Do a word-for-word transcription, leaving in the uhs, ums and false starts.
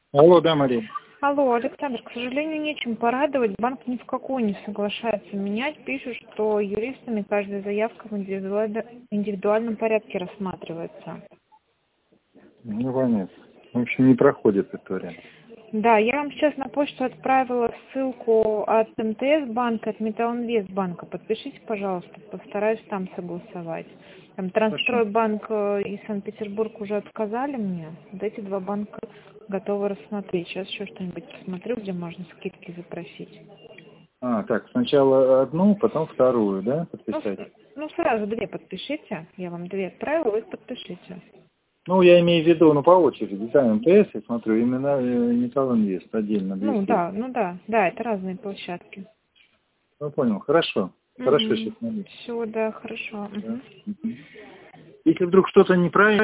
Алло, да, Мария. Алло, Александр, к сожалению, нечем порадовать. Банк ни в какую не соглашается менять. Пишут, что юристами каждая заявка в индивидуально- индивидуальном порядке рассматривается. Ну, понятно. В общем, не проходит этот вариант. Да, я вам сейчас на почту отправила ссылку от эм тэ эс банка, от Металлинвест банка. Подпишите, пожалуйста, постараюсь там согласовать. Там Трансстройбанк э, и Санкт-Петербург уже отказали мне. Вот эти два банка готовы рассмотреть. Сейчас еще что-нибудь посмотрю, где можно скидки запросить. А, так, сначала одну, потом вторую, да, Ну, подписать? с- ну, сразу две подпишите. Я вам две отправила, их подпишите. Ну, я имею в виду, ну, по очереди. Да, эм тэ эс, я смотрю, именно э, Металлинвест отдельно, две Ну, штуки. да, ну да, да, это разные площадки. Ну, понял, хорошо. Хорошо, Угу. сейчас найду. Все, да, хорошо. Да. Мгм. Мгм. Если вдруг что-то неправильно,